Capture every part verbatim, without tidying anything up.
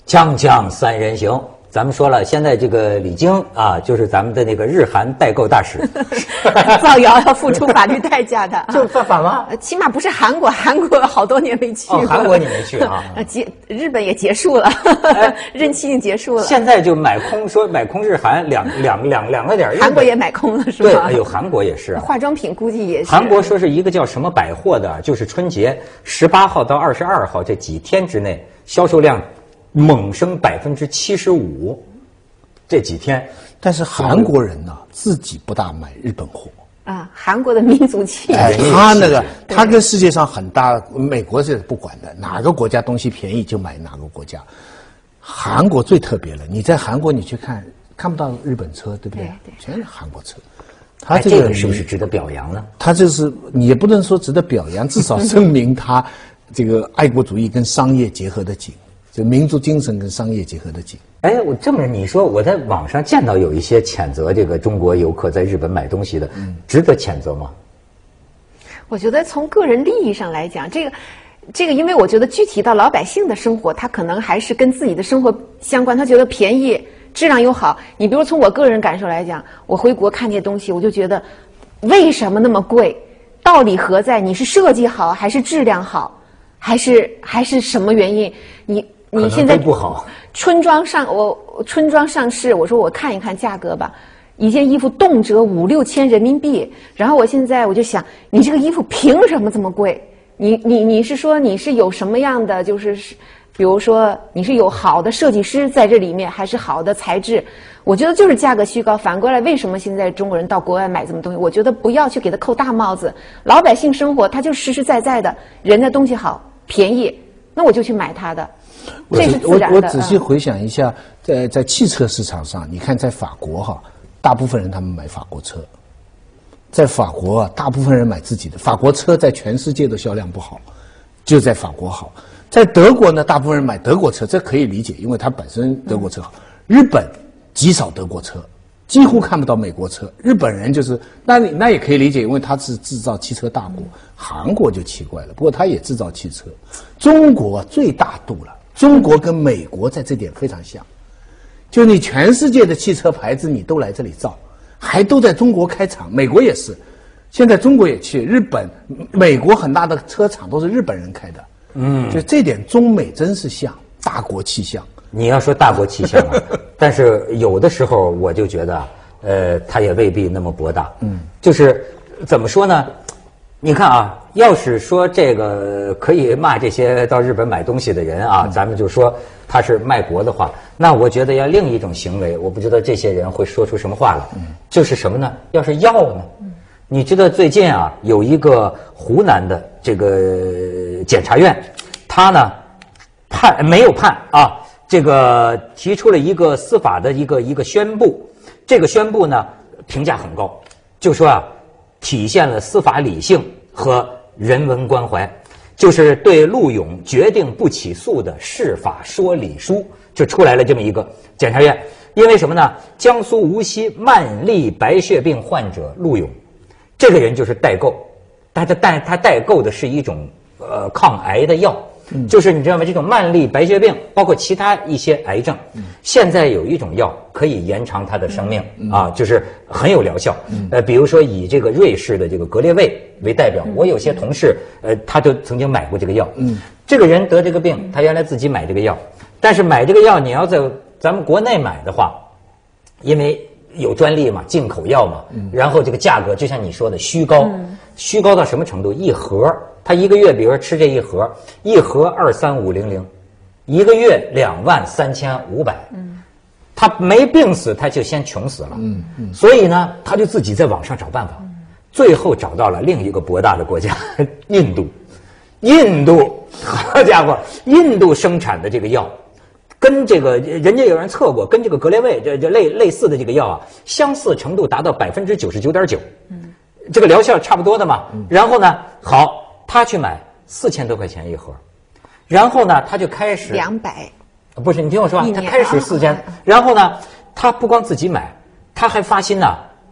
锵锵三人行，咱们说了，现在这个李菁啊，就是咱们的那个日韩代购大使， 造谣要付出法律代价的， 就犯法吗？ 起码不是韩国，韩国好多年没去过。 哦，韩国你没去啊？ 结日本也结束了，任期已经结束了。 现在就买空，说买空日韩两两两两个点。 韩国也买空了是吧？ 对，哎呦，韩国也是。 化妆品估计也是。 韩国说是一个叫什么百货的，就是春节十八号到二十二号这几天之内，销售量猛升百分之七十五。这几天， 但是韩国人呢，自己不大买日本货啊。韩国的民族气， 哎，他那个他跟世界上很大，美国是不管的，哪个国家东西便宜就买哪个国家。韩国最特别了，你在韩国你去看，看不到日本车，对不对？ 对对， 全是韩国车。他这个、哎、这个是不是值得表扬呢？ 他就是你也不能说值得表扬，至少证明他这个爱国主义跟商业结合的紧。就民族精神跟商业结合的紧。 哎，我这么你说，我在网上见到有一些谴责这个中国游客在日本买东西的，嗯、值得谴责吗？ 我觉得从个人利益上来讲，这个，这个，因为我觉得具体到老百姓的生活，他可能还是跟自己的生活相关。他觉得便宜，质量又好。你比如从我个人感受来讲，我回国看这些东西，我就觉得为什么那么贵？道理何在？你是设计好还是质量好？还是还是什么原因？你你现在不好。 春装上我春装上市，我说我看一看价格吧，一件衣服动辄五六千人民币。然后我现在我就想，你这个衣服凭什么这么贵？你你你是说你是有什么样的就是，比如说你是有好的设计师在这里面，还是好的材质？我觉得就是价格虚高。反过来，为什么现在中国人到国外买这么东西？我觉得不要去给他扣大帽子。老百姓生活他就实实在在的，人的东西好便宜，那我就去买它的。这是自然的。 我我仔细回想一下，在在汽车市场上，你看在法国哈，大部分人他们买法国车，在法国啊，大部分人买自己的。法国车在全世界的销量不好，就在法国好。在德国呢，大部分人买德国车，这可以理解，因为它本身德国车好。日本极少德国车，几乎看不到美国车。日本人就是，那那也可以理解，因为他是制造汽车大国。韩国就奇怪了，不过他也制造汽车。中国最大度了。中国跟美国在这点非常像，就你全世界的汽车牌子你都来这里造，还都在中国开厂。美国也是，现在中国也去，日本、美国很大的车厂都是日本人开的。嗯，就这点中美真是像，大国气象。 你要说大国气象啊，但是有的时候我就觉得，呃，它也未必那么博大。嗯，就是怎么说呢？你看啊，要是说这个可以骂这些到日本买东西的人啊，嗯、咱们就说他是卖国的话，那我觉得要另一种行为，我不知道这些人会说出什么话来。嗯、就是什么呢？要是要呢？嗯、你知道最近啊，有一个湖南的这个检察院，他呢判没有判啊，这个提出了一个司法的一个一个宣布，这个宣布呢评价很高，就说啊。体现了司法理性和人文关怀，就是对陆勇决定不起诉的释法说理书就出来了这么一个检察院。因为什么呢？江苏无锡慢粒白血病患者陆勇，这个人就是代购，他他代他代购的是一种呃抗癌的药。嗯、就是你知道吗？这种慢粒白血病，包括其他一些癌症，嗯、现在有一种药可以延长它的生命、嗯、啊，就是很有疗效。嗯、呃，比如说以这个瑞士的这个格列卫为代表，嗯、我有些同事，呃，他就曾经买过这个药。嗯，这个人得这个病，他原来自己买这个药，但是买这个药你要在咱们国内买的话，因为有专利嘛，进口药嘛，嗯、然后这个价格就像你说的虚高，嗯、虚高到什么程度？一盒。他一个月，比如说吃这一盒，一盒二三五零零，一个月两万三千五百。嗯，他没病死，他就先穷死了。嗯嗯，所以呢，他就自己在网上找办法，嗯、最后找到了另一个博大的国家——印度。印度，好家伙，印度生产的这个药，跟这个人家有人测过，跟这个格列卫这这类类似的这个药啊，相似程度达到百分之九十九点九。嗯，这个疗效差不多的嘛。嗯、然后呢，好。他去买四千多块钱一盒，然后呢，他就开始两百， 不是你听我说啊，他开始四千，然后呢，他不光自己买，他还发心呐、啊，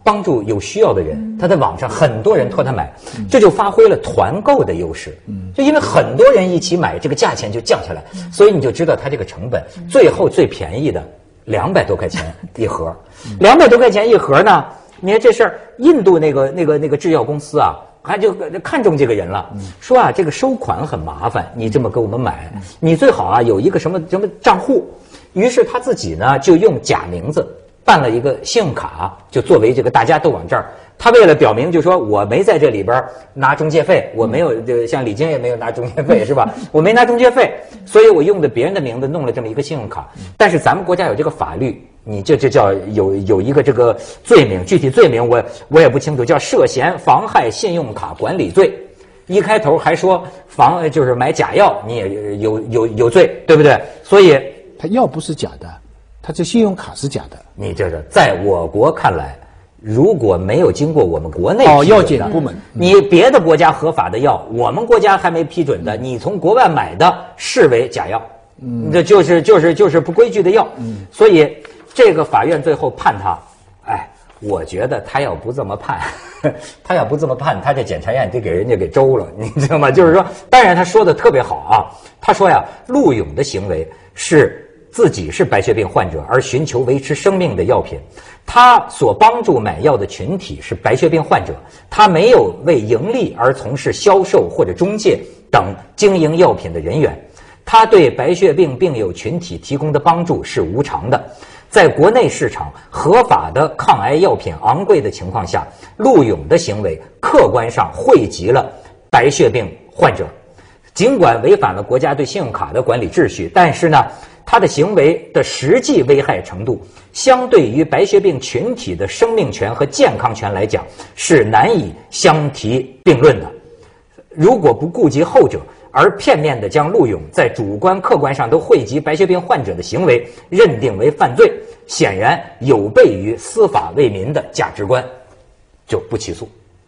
帮助有需要的人，他在网上很多人托他买，这就发挥了团购的优势。就因为很多人一起买，这个价钱就降下来，所以你就知道它这个成本，最后最便宜的两百多块钱一盒，两百多块钱一盒呢。你看这事儿，印度那个那个那个制药公司啊，还就看中这个人了，说啊这个收款很麻烦，你这么给我们买，你最好啊有一个什么什么账户。于是他自己呢就用假名字办了一个信用卡，就作为这个大家都往这儿。他为了表明，就说我没在这里边拿中介费，我没有，就像李菁也没有拿中介费，是吧？我没拿中介费，所以我用的别人的名字弄了这么一个信用卡。但是咱们国家有这个法律，你这这叫有有一个这个罪名，具体罪名我我也不清楚，叫涉嫌妨害信用卡管理罪。一开头还说妨就是买假药，你也有有有罪，对不对？所以他药不是假的，他这信用卡是假的。 你这是在我国看来，如果没有经过我们国内哦药检部门， 你别的国家合法的药，我们国家还没批准的，你从国外买的视为假药，嗯，这就是就是就是不规矩的药，嗯，所以这个法院最后判他，哎，我觉得他要不这么判，他要不这么判，他这检察院得给人家给周了，你知道吗？就是说，当然他说的特别好啊，他说呀，陆勇的行为是自己是白血病患者而寻求维持生命的药品，他所帮助买药的群体是白血病患者，他没有为盈利而从事销售或者中介等经营药品的人员，他对白血病病友群体提供的帮助是无偿的。在国内市场合法的抗癌药品昂贵的情况下，陆勇的行为客观上惠及了白血病患者。尽管违反了国家对信用卡的管理秩序，但是呢，他的行为的实际危害程度，相对于白血病群体的生命权和健康权来讲，是难以相提并论的。如果不顾及后者，而片面地将陆勇在主观客观上都惠及白血病患者的行为认定为犯罪，显然有悖于司法为民的价值观，就不起诉。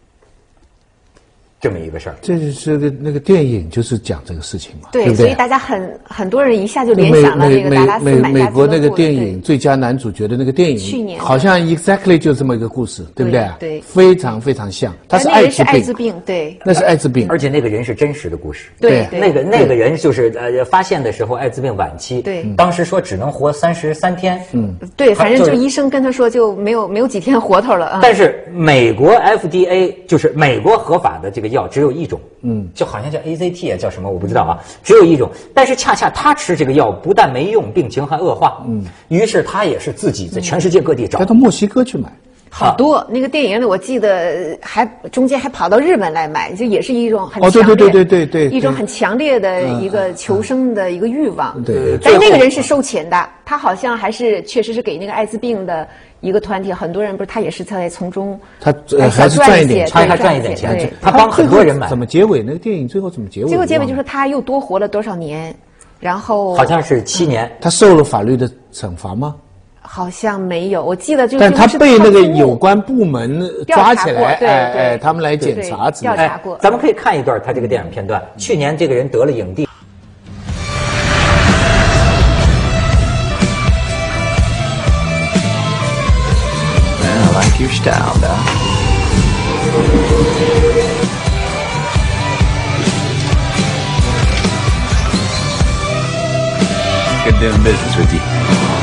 这么一个事儿， 这就是个那个电影，就是讲这个事情嘛， 对， 对不对？ 所以大家很很多人一下就联想了那个达拉斯美美美国那个电对影最佳男主角的那个电影， 去年好像 exactly 就这么一个故事，对不对？ 对， 非常非常像。他是那个人是艾滋病， 艾滋病，对， 那是艾滋病， 而且那个人是真实的故事。 对， 那个那个人就是呃发现的时候艾滋病晚期， 对， 当时说只能活三十三天，嗯， 对，反正就医生跟他说就没有没有几天活头了啊。 但是美国 F D A 就是美国合法的这个药只有一种。嗯，就好像叫 A Z T 啊，叫什么我不知道啊，只有一种。但是恰恰他吃这个药不但没用，病情还恶化。嗯，于是他也是自己在全世界各地找， 他到墨西哥去买。 好多、啊、那个电影里，我记得还中间还跑到日本来买，就也是一种很强烈， 哦，对对对对对对， 一种很强烈的一个求生的一个欲望。 嗯、对， 但那个人是收钱的，他好像还是确实是给那个艾滋病的一个团体，很多人不是他也是在从中他、呃、还是赚一点， 他还赚一点钱，他帮很多人买。 怎么结尾？那个电影最后怎么结尾？ 最后结尾就是他又多活了多少年，然后好像是七年、嗯。 他受了法律的惩罚吗？ 好像没有，我记得就是。 但他被那个有关部门抓起来， 对哎哎，他们来检查， 调查过。 咱们可以看一段他这个电影片段。去年这个人得了影帝。 I like your style, Doc. Good doing business with you.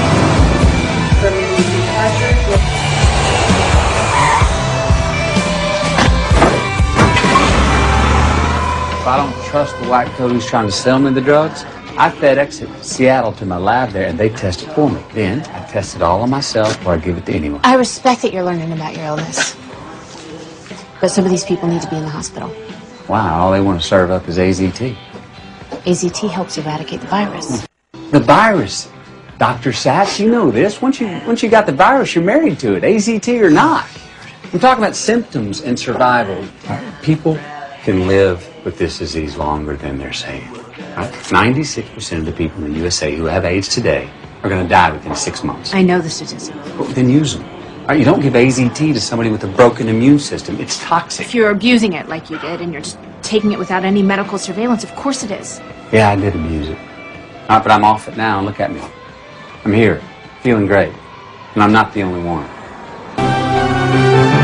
If I don't trust the white coat who's trying to sell me the drugs, I FedEx it Seattle to my lab there, and they test it for me. Then I test it all on myself before I give it to anyone. I respect that you're learning about your illness. But some of these people need to be in the hospital. Wow, all they want to serve up is A Z T. A Z T helps eradicate the virus. The virus? Doctor Sachs, you know this. Once you, once you got the virus, you're married to it, A Z T or not. I'm talking about symptoms and survival. People can live with this disease longer than they're saying. Right? ninety-six percent of the people in the U S A who have AIDS today are going to die within six months. I know the statistics. Well, then use them. Right? You don't give A Z T to somebody with a broken immune system. It's toxic. If you're abusing it like you did and you're just taking it without any medical surveillance, of course it is. Yeah, I did abuse it. All right, but I'm off it now, and look at me. I'm here, feeling great. And I'm not the only one.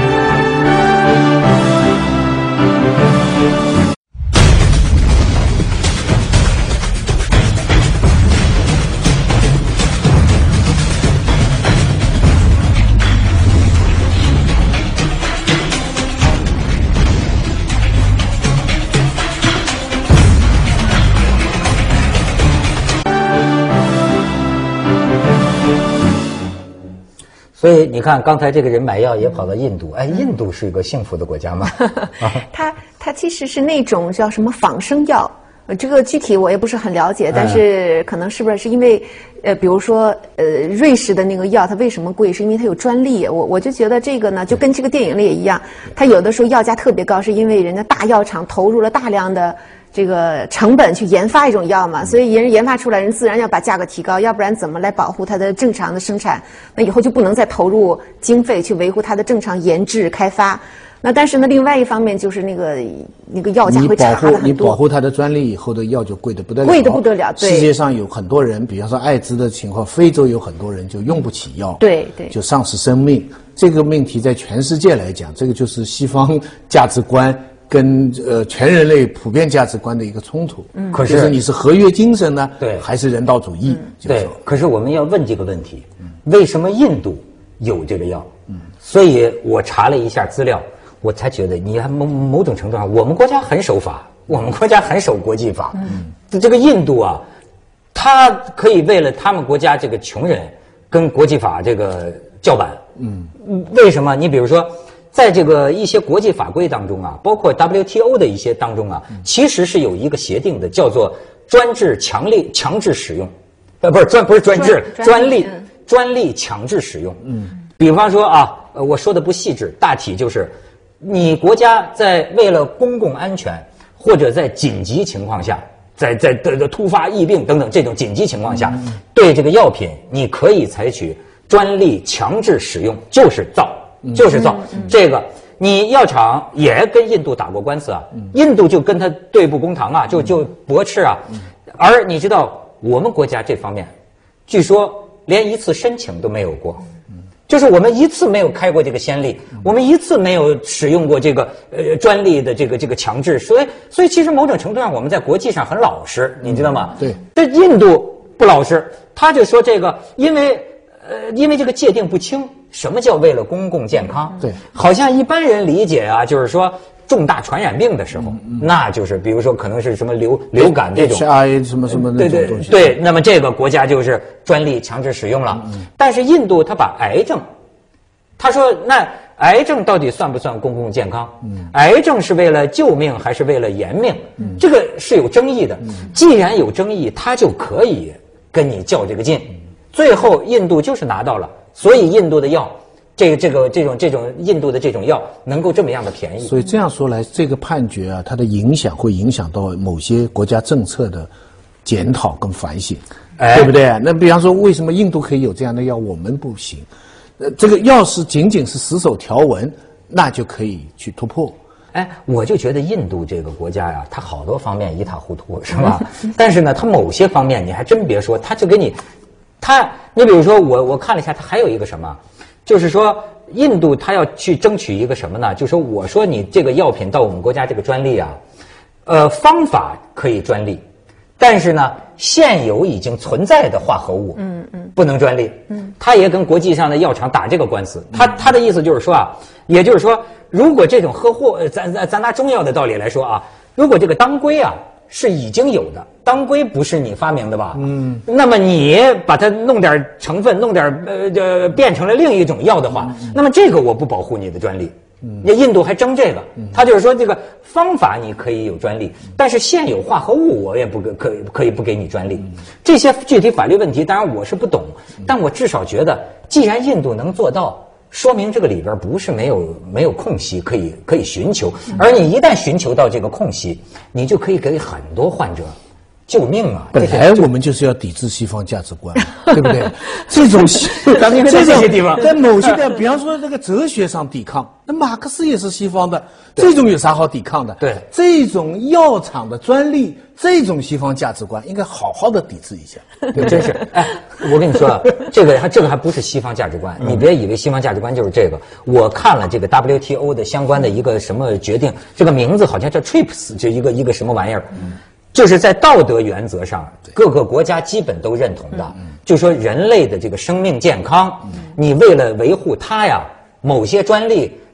所以你看，刚才这个人买药也跑到印度，哎，印度是一个幸福的国家吗？ 它它其实是那种叫什么仿生药。呃，这个具体我也不是很了解，但是可能是不是是因为，呃，比如说，呃，瑞士的那个药它为什么贵？是因为它有专利。我我就觉得这个呢，就跟这个电影里也一样，它有的时候药价特别高，是因为人家大药厂投入了大量的这个成本去研发一种药嘛，所以人研发出来，人自然要把价格提高，要不然怎么来保护它的正常的生产？那以后就不能再投入经费去维护它的正常研制开发。那但是呢，另外一方面就是那个那个药价会差了很多。 你保护它的专利以后的药就贵得不得了。 贵得不得了，对。 世界上有很多人，比方说艾滋的情况，非洲有很多人就用不起药， 对对， 就丧失生命。这个命题在全世界来讲，这个就是西方价值观跟呃全人类普遍价值观的一个冲突。嗯，可是就是你是合约精神呢， 对， 还是人道主义？ 嗯、对。可是我们要问这个问题：嗯、为什么印度有这个药？嗯，所以我查了一下资料。我才觉得，你还某某种程度上，我们国家很守法，我们国家很守国际法。嗯，这个印度啊，他可以为了他们国家这个穷人跟国际法这个叫板。嗯，为什么？你比如说，在这个一些国际法规当中啊，包括 W T O 的一些当中啊，其实是有一个协定的，叫做专制强力强制使用，呃，不是专不是专制专利专利强制使用。嗯，比方说啊，呃，我说的不细致，大体就是。你国家在为了公共安全，或者在紧急情况下，在在的突发疫病等等这种紧急情况下，对这个药品你可以采取专利强制使用，就是造，就是造。这个你药厂也跟印度打过官司啊，印度就跟他对簿公堂啊，就就驳斥啊。而你知道我们国家这方面，据说连一次申请都没有过。就是我们一次没有开过这个先例，我们一次没有使用过这个呃专利的这个这个强制，所以所以其实某种程度上我们在国际上很老实，你知道吗？ 对， 这印度不老实，他就说这个因为呃因为这个界定不清，什么叫为了公共健康？ 对， 好像一般人理解啊，就是说重大传染病的时候，嗯嗯、那就是比如说可能是什么流流感这种 H I V 什么什么那种东西。 对对对，那么这个国家就是专利强制使用了。嗯、但是印度他把癌症，他说那癌症到底算不算公共健康？嗯、癌症是为了救命还是为了延命？嗯、这个是有争议的。嗯、既然有争议，他就可以跟你较这个劲。嗯、最后印度就是拿到了，所以印度的药。这个这个这种这种印度的这种药能够这么样的便宜， 所以这样说来，这个判决啊，它的影响会影响到某些国家政策的检讨跟反省，哎、对不对？那比方说，为什么印度可以有这样的药，我们不行？呃，这个要是仅仅是死守条文，那就可以去突破。 哎，我就觉得印度这个国家呀，它好多方面一塌糊涂，是吧？但是呢，它某些方面你还真别说，它就给你，它你比如说我我看了一下，它还有一个什么？就是说，印度他要去争取一个什么呢？就是说，我说你这个药品到我们国家这个专利啊，呃，方法可以专利，但是呢，现有已经存在的化合物，嗯嗯，不能专利。嗯，他也跟国际上的药厂打这个官司。他他的意思就是说啊，也就是说，如果这种合货，咱咱咱拿中药的道理来说啊，如果这个当归啊是已经有的，当归不是你发明的吧？嗯，那么你把它弄点成分，弄点呃呃变成了另一种药的话，嗯、那么这个我不保护你的专利。嗯，那印度还争这个，嗯、他就是说这个方法你可以有专利，嗯、但是现有化合物我也不可以可以不给你专利。嗯、这些具体法律问题，当然我是不懂，嗯、但我至少觉得，既然印度能做到。说明这个里边不是没有没有空隙可以可以寻求，而你一旦寻求到这个空隙，你就可以给很多患者救命啊！ 本来我们就是要抵制西方价值观，对不对？这种这些地方， 在某些地方，比方说这个哲学上抵抗，那马克思也是西方的，这种有啥好抵抗的？ 对， 这种药厂的专利，这种西方价值观，应该好好的抵制一下。 对，真是，哎，我跟你说啊，这个还这个还不是西方价值观，你别以为西方价值观就是这个。我看了这个 W T O 的相关的一个什么决定，这个名字好像叫 TRIPS， 就一个一个什么玩意儿。嗯，就是在道德原则上，各个国家基本都认同的，就说人类的这个生命健康，你为了维护它呀，某些专利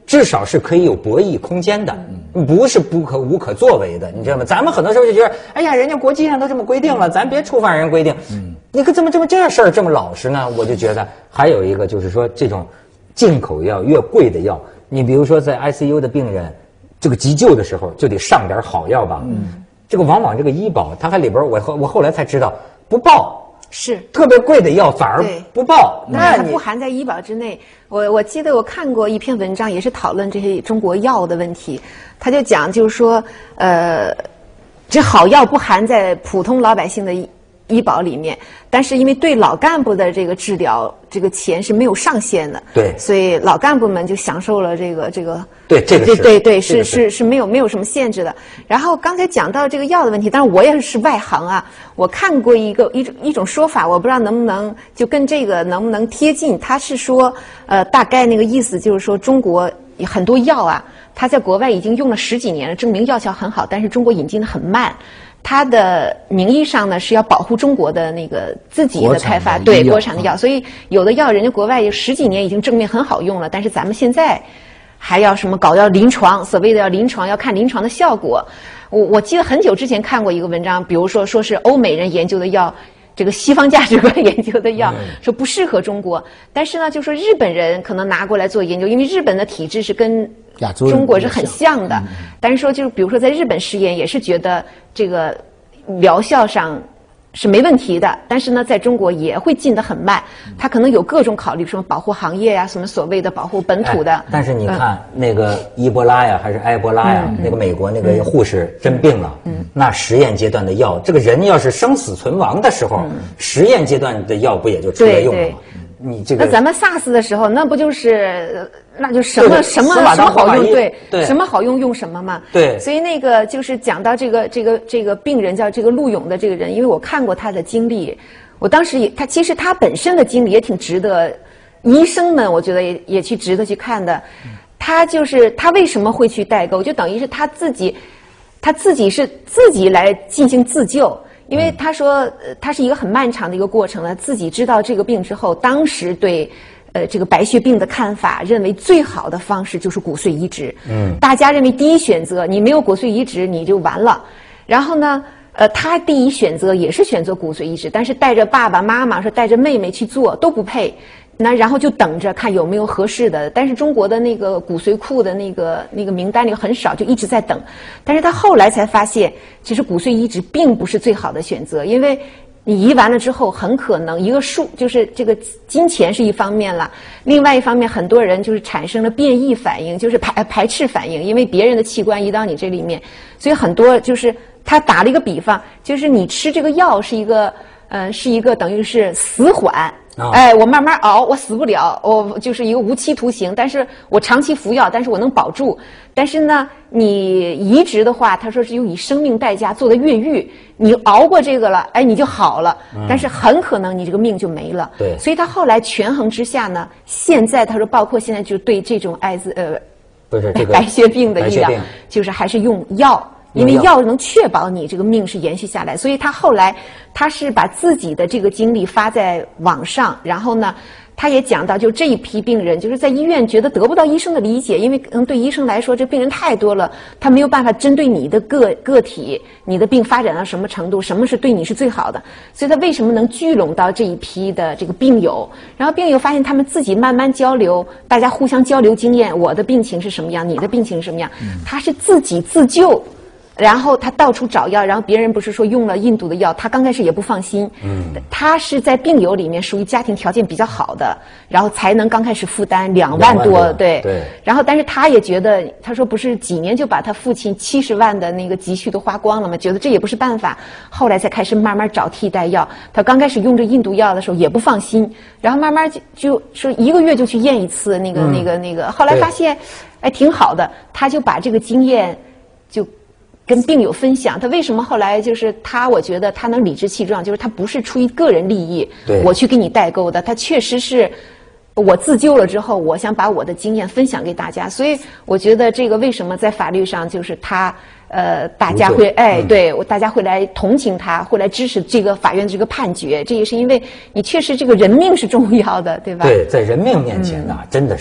至少是可以有博弈空间的，不是不可无可作为的，你知道吗？咱们很多时候就觉得，哎呀，人家国际上都这么规定了，咱别触犯人规定。嗯，你可怎么这么这事儿这么老实呢？我就觉得还有一个就是说，这种进口药越贵的药，你比如说在 I C U 的病人，这个急救的时候就得上点好药吧。嗯，这个往往这个医保，它还里边我后我后来才知道不报。 是特别贵的药反而不报， 那它不含在医保之内。我我记得我看过一篇文章，也是讨论这些中国药的问题。他就讲，就是说，呃，这好药不含在普通老百姓的医医保里面，但是因为对老干部的这个治疗，这个钱是没有上限的， 对， 所以老干部们就享受了这个这个。 对，这个是对对对，是是是没有没有什么限制的。然后刚才讲到这个药的问题，当然我也是外行啊，我看过一个一种一种说法，我不知道能不能就跟这个能不能贴近。他是说，呃，大概那个意思就是说，中国很多药啊，它在国外已经用了十几年了，证明药效很好，但是中国引进的很慢。它的名义上呢是要保护中国的那个自己的开发，对国产的药，所以有的药人家国外有十几年已经证明很好用了，但是咱们现在还要什么搞要临床，所谓的要临床，要看临床的效果。我我记得很久之前看过一个文章，比如说说是欧美人研究的药，这个西方价值观研究的药，说不适合中国。但是呢，就说日本人可能拿过来做研究，因为日本的体制是跟中国是很像的。但是说就是比如说在日本实验也是觉得这个疗效上是没问题的，但是呢，在中国也会进得很慢。它可能有各种考虑，什么保护行业呀、啊，什么所谓的保护本土的。 哎、但是你看、嗯、那个伊波拉呀，还是埃博拉呀，嗯、那个美国那个护士真病了，嗯、那实验阶段的药，这个人要是生死存亡的时候，嗯、实验阶段的药不也就出来用了吗？你这个， 那咱们 SARS 的时候，那不就是那就什么什么什么好用，对对，什么好用用什么嘛。 对， 所以那个就是讲到这个这个这个病人叫这个陆勇的这个人，因为我看过他的经历，我当时也他其实他本身的经历也挺值得医生们，我觉得也也去值得去看的。他就是他为什么会去代购，就等于是他自己他自己是自己来进行自救。因为他说，呃，他是一个很漫长的一个过程了。自己知道这个病之后，当时对，呃，这个白血病的看法，认为最好的方式就是骨髓移植。嗯，大家认为第一选择，你没有骨髓移植你就完了。然后呢，呃，他第一选择也是选择骨髓移植，但是带着爸爸妈妈说带着妹妹去做都不配。那然后就等着看有没有合适的，但是中国的那个骨髓库的那个那个名单里很少，就一直在等。但是他后来才发现，其实骨髓移植并不是最好的选择，因为你移完了之后，很可能一个数就是这个金钱是一方面了，另外一方面很多人就是产生了变异反应，就是排排斥反应，因为别人的器官移到你这里面，所以很多就是他打了一个比方，就是你吃这个药是一个呃是一个等于是死缓。哎，我慢慢熬，我死不了，我就是一个无期徒刑。但是我长期服药，但是我能保住。但是呢，你移植的话，他说是用以生命代价做的越狱，你熬过这个了，哎，你就好了。嗯、但是很可能你这个命就没了。 对。 所以他后来权衡之下呢，现在他说，包括现在就对这种艾滋呃， 不是这个白血病的医疗，就是还是用药。因为药能确保你这个命是延续下来，所以他后来他是把自己的这个经历发在网上，然后呢，他也讲到，就这一批病人就是在医院觉得得不到医生的理解，因为可能对医生来说这病人太多了，他没有办法针对你的个个体，你的病发展到什么程度，什么是对你是最好的，所以他为什么能聚拢到这一批的这个病友，然后病友发现他们自己慢慢交流，大家互相交流经验，我的病情是什么样，你的病情是什么样，他是自己自救。然后他到处找药，然后别人不是说用了印度的药，他刚开始也不放心。嗯，他是在病友里面属于家庭条件比较好的，然后才能刚开始负担两万多， 两万多对。 对。 然后，但是他也觉得，他说不是几年就把他父亲七十万的那个积蓄都花光了吗？觉得这也不是办法，后来才开始慢慢找替代药。他刚开始用这印度药的时候也不放心，然后慢慢就就说一个月就去验一次那个、嗯、那个那个，后来发现，哎，挺好的，他就把这个经验就。跟病友分享，他为什么后来就是他？我觉得他能理直气壮，就是他不是出于个人利益，我去给你代购的，他确实是我自救了之后，我想把我的经验分享给大家。所以我觉得这个为什么在法律上就是他呃，大家会哎，对我大家会来同情他，会来支持这个法院的这个判决，这也是因为你确实这个人命是重要的，对吧？ 对，在人命面前呢，嗯、真的是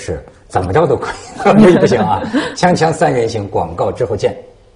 怎么着都可以，不行啊！锵锵三人行，广告之后见。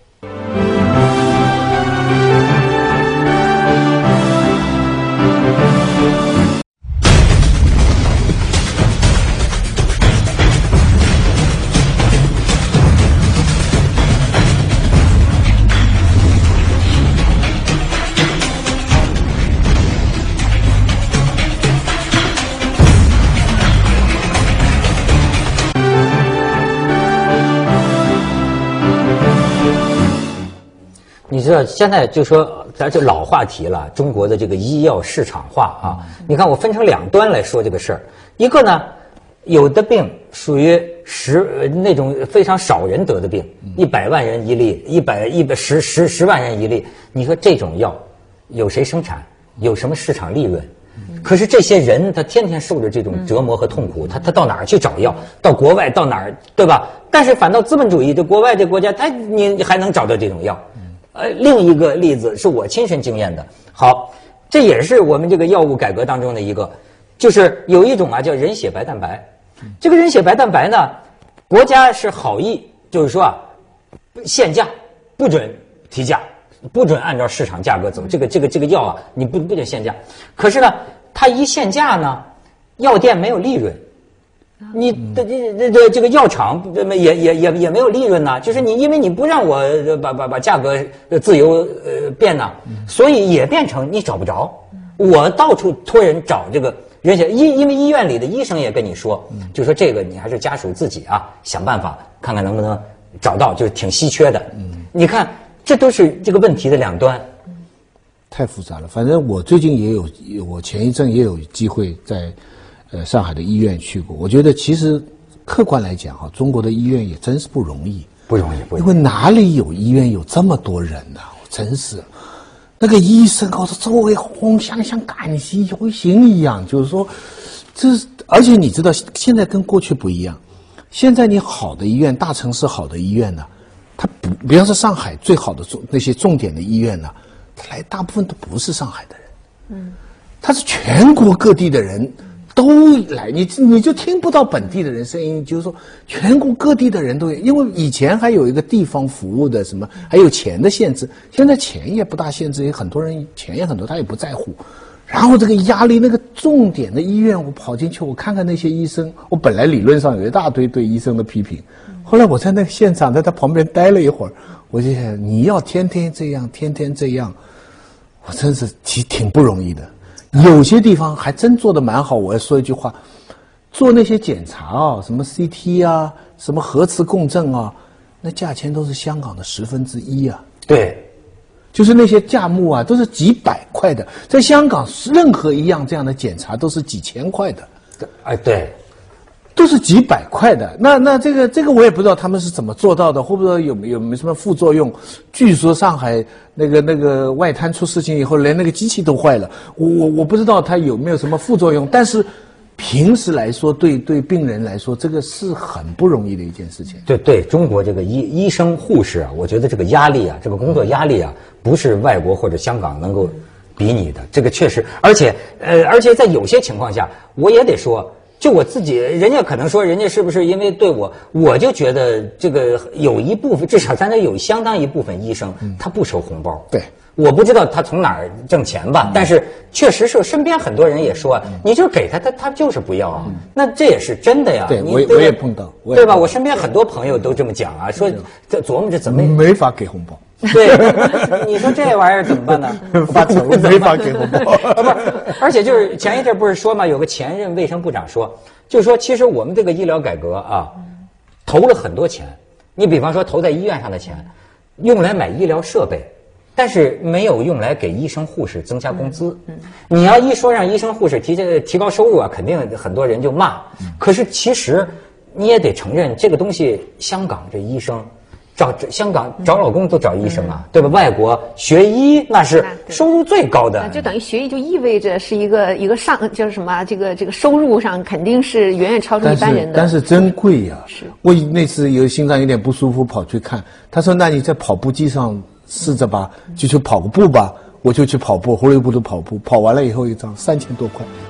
你知道现在就说咱这老话题了，中国的这个医药市场化啊，你看我分成两端来说这个事儿。一个呢，有的病属于十那种非常少人得的病，一百万人一例，一百一百十十十万人一例。你说这种药有谁生产？有什么市场利润？可是这些人他天天受着这种折磨和痛苦，他他到哪儿去找药？到国外到哪儿，对吧？但是反倒资本主义的国外这国家，他你还能找到这种药。呃，另一个例子是我亲身经验的。好，这也是我们这个药物改革当中的一个，就是有一种啊叫人血白蛋白。这个人血白蛋白呢，国家是好意，就是说啊，限价，不准提价，不准按照市场价格走。这个这个这个药啊，你不不准限价。可是呢，它一限价呢，药店没有利润。你的这这这这个药厂也也也也没有利润呐，就是你因为你不让我把把把价格自由呃变呐，所以也变成你找不着。我到处托人找这个人血，因因为医院里的医生也跟你说，就说这个你还是家属自己啊想办法看看能不能找到，就是挺稀缺的。你看这都是这个问题的两端。 太复杂了，反正我最近也有，我前一阵也有机会在。呃，上海的医院去过，我觉得其实客观来讲哈，中国的医院也真是不容易， 不容易，不容易。 因为哪里有医院有这么多人呢、啊？我真是，那个医生搞得周围红像像赶集游行一样，就是说，这而且你知道，现在跟过去不一样，现在你好的医院，大城市好的医院呢，它不，比方说上海最好的重那些重点的医院呢，它来大部分都不是上海的人，嗯，它是全国各地的人。都来，你你就听不到本地的人声音，就是说全国各地的人都有，因为以前还有一个地方服务的什么，还有钱的限制，现在钱也不大限制，也很多人钱也很多，他也不在乎。然后这个压力，那个重点的医院，我跑进去，我看看那些医生，我本来理论上有一大堆对医生的批评，后来我在那个现场，在他旁边待了一会儿，我就想，你要天天这样，天天这样，我真是挺挺不容易的。有些地方还真做得蛮好，我要说一句话，做那些检查啊，什么 C T 啊，什么核磁共振啊，那价钱都是香港的十分之一啊。 对， 就是那些价目啊，都是几百块的，在香港任何一样这样的检查都是几千块的。 哎，对， 都是几百块的。那那这个这个我也不知道他们是怎么做到的，会不会有有没有什么副作用？据说上海那个那个外滩出事情以后，连那个机器都坏了。我我我不知道它有没有什么副作用，但是平时来说，对对病人来说，这个是很不容易的一件事情。 对对，中国这个医医生护士啊，我觉得这个压力啊，这个工作压力啊，不是外国或者香港能够比拟的。这个确实，而且呃，而且在有些情况下，我也得说。就我自己，人家可能说，人家是不是因为对我，我就觉得这个有一部分，至少咱这有相当一部分医生，他不收红包。 对， 我不知道他从哪儿挣钱吧，但是确实是身边很多人也说，你就给他，他他就是不要啊。那这也是真的呀。 对，我我也碰到， 对吧？我身边很多朋友都这么讲啊，说这琢磨着怎么没法给红包。 对，你说这玩意儿怎么办呢？ 发愁，没法给红包。 不是，而且就是前一阵不是说嘛，有个前任卫生部长说，就是说其实我们这个医疗改革啊，投了很多钱。你比方说投在医院上的钱，用来买医疗设备，但是没有用来给医生护士增加工资。你要一说让医生护士提这提高收入啊，肯定很多人就骂。可是其实你也得承认，这个东西香港这医生。找香港找老公都找医生啊，嗯、对吧？外国学医那是收入最高的， 就等于学医就意味着是一个一个上就是什么这个这个收入上肯定是远远超出一般人的。 但是, 但是真贵呀、啊！是我那次有心脏有点不舒服跑去看，他说：“那你在跑步机上试着吧，就去跑个步吧。”我就去跑步，红绿步都跑步，跑完了以后一张三千多块。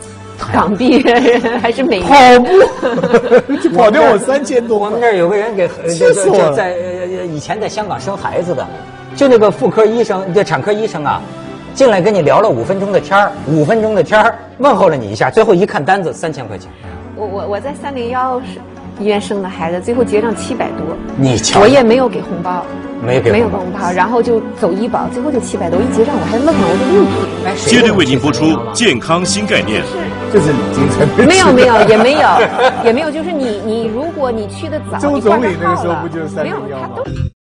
港币还是美元？ 跑步就跑掉我三千多。 我们这儿有个人给气死我了在呃以前在香港生孩子的，就那个妇科医生、这产科医生啊，进来跟你聊了五分钟的天儿，五分钟的天儿，问候了你一下，最后一看单子三千块钱。 我我我在三零幺医院生的孩子，最后结账七百多， 你瞧， 我也没有给红包， 没给没有红包，然后就走医保，最后就七百多，一结账我还愣了，我就愣住。 哎接着为您播出健康新概念。 就是李金城。 没有没有也没有也没有，就是你你如果你去的早， 周你挂总理那个时候着号了不就是三没有零幺吗他都。